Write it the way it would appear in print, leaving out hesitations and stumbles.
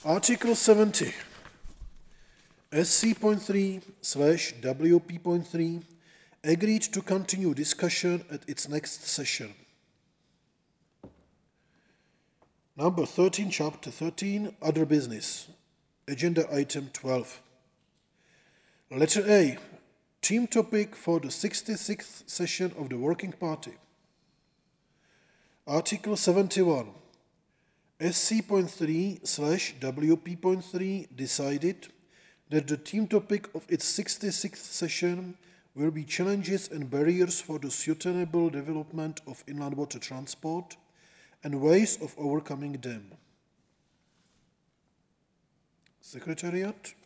Article 70. SC.3/WP.3 agreed to continue discussion at its next session. Number 13, Chapter 13, Other Business. Agenda Item 12. Letter A. Team topic for the 66th session of the Working Party. Article 71. SC.3/WP.3 decided that the theme topic of its 66th session will be challenges and barriers for the sustainable development of inland water transport and ways of overcoming them. Secretariat.